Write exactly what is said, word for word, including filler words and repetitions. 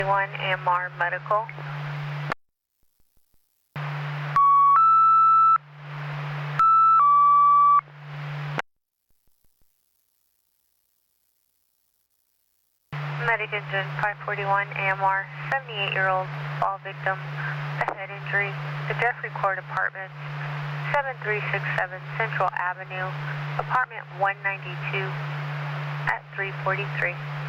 one A M R Medical. Medic engine five forty-one A M R, seventy-eight-year-old fall victim, a head injury, the Jeffrey Court Apartments, seven three six seven Central Avenue, apartment one ninety-two at three forty-three.